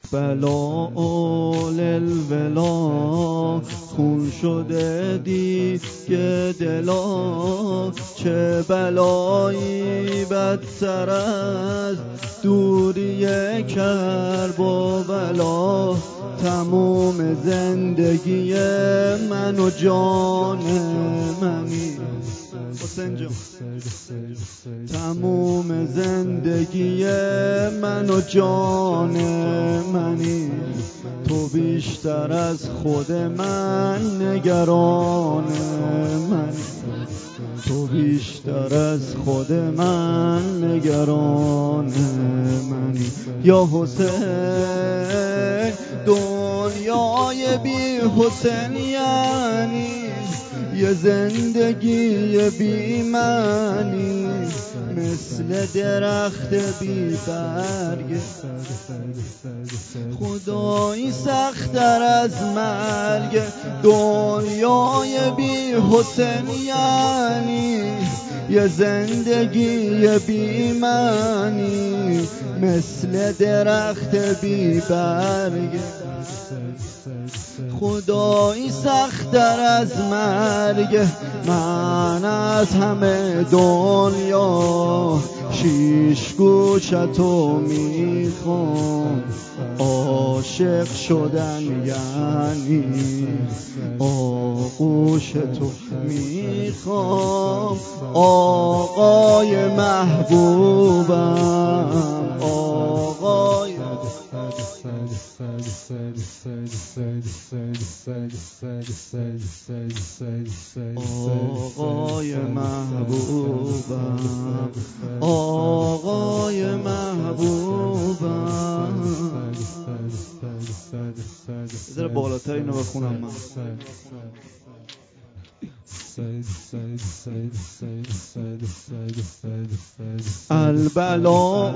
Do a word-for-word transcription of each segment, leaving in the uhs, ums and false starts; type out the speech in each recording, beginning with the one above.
بلا للولا خون شده دیگه دلا، چه بلایی بدتر از دوری کرب و بلا. تموم زندگی من و جان منی حسین جان، تموم زندگی من و جان منی. تو بیشتر از خود من نگران منی، تو بیشتر از خود من نگران منی. یا حسین دنیای بی حسین یعنی یه زندگی بی معنی، مثل درخت بی برگ. خدایی سخت‌تر از مرگ. دنیای بی حسین یعنی یه زندگی بی معنی، مثل درخت بی برگ. خدایی سخت‌تر از مرگ. من از همه دنیا شیش گوشتو میخوام. عاشق شدن یعنی آغوش تو میخوام. آقای محبوبم، آقای آقای محبوبم، آقای محبوبم. بذار بالاتر اینو بخونم من. البلا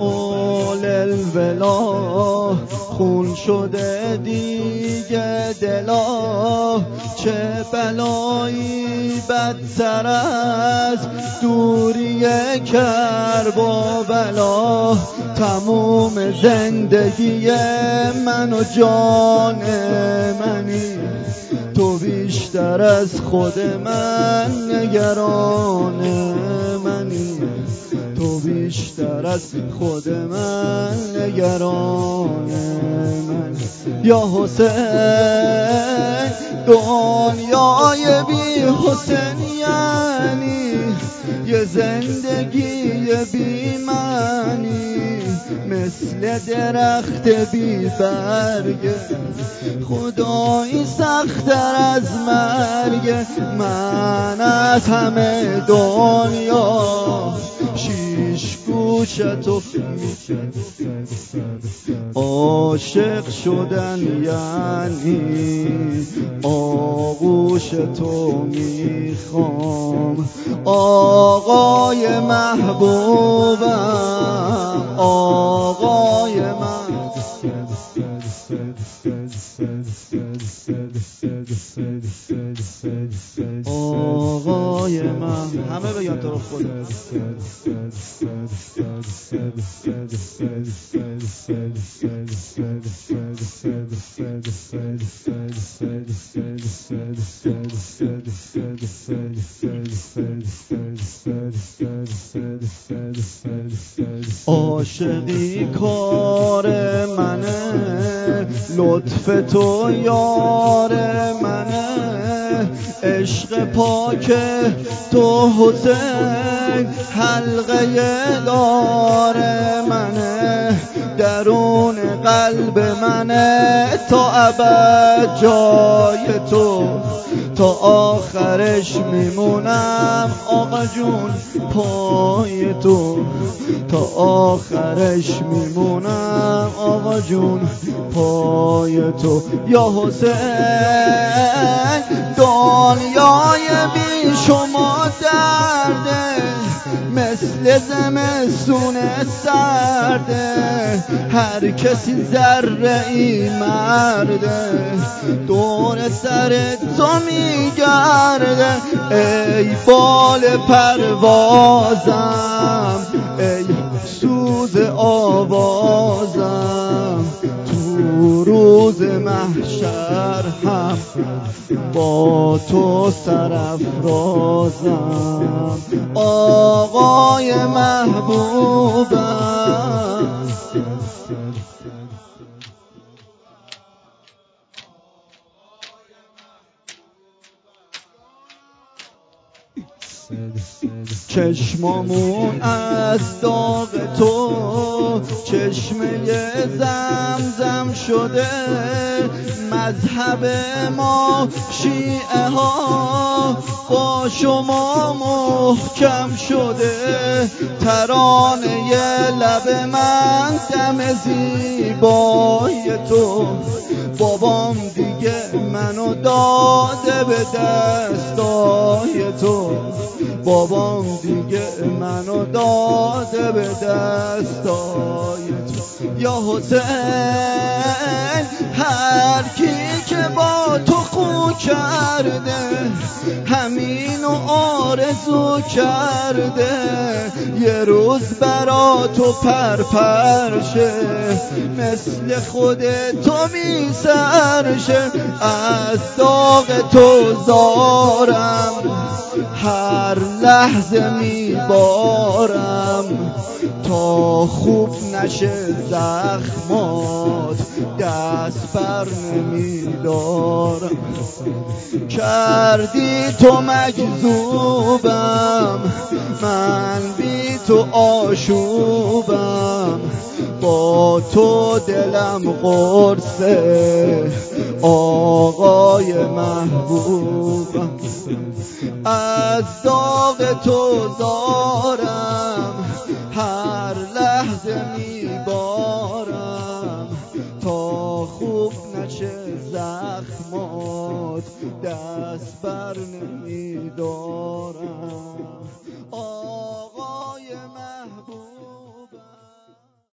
للولا خون شده دیگه دلا، چه بلایی بدتر از دوری کرب و بلا. تموم زندگی من و جان منی، تو بیشتر از خود من نگران منی، تو بیشتر از خود من نگران من. یا حسین دنیای بی حسین یعنی یه زندگی بی معنی، مثل درخت بی برگ. خدایی سخت‌تر از مرگ. من از همه دنیا شیش گوشتو عاشق شدن یعنی آغوش تو میخوام. آقای محبوبم، آقای محبوبم، آقای من. همه بگم تو رو خود. عاشقی کار منه، لطف تو یار منه، عشق پاک تو حسین حلقه دار منه، درون قلب منه تا ابد جای تو، تا آخرش میمونم آقا جون پای تو، تا آخرش میمونم آقا جون پای تو. یا حسین دنیای بی شما درده، مثل زمستون سرده، هر کسی ذره ای مرده، دور سر تو میگرده. ای بال پروازم، ای سوز آوازم، تو تو روز محشر هم با تو سرافرازم آقای محبوبم. چشمامون از داغ تو چشمه زمزم شده، مذهب ما شیعه ها با شما محکم شده، ترانه لب من دم زیبای تو، بابام دیگه منو داده به دستای تو، بابام دیگه منو داده به دستای تو. یا حسین هر کی که با تو خو کرده همینو آرزو کرده، یه روز برا تو پرپرشه مثل خود تو میسرشه. از داغ تو زارم هر لحظه میبارم، تا خوب نشه زخمات دست بر نمیدارم. کردی تو مجذوبم من بی تو آشوبم، با تو دلم قرصه آقای محبوبم. از داغ تو زارم هر لحظه میبارم، تا خوب نشه زخمات دست بر نمیدارم.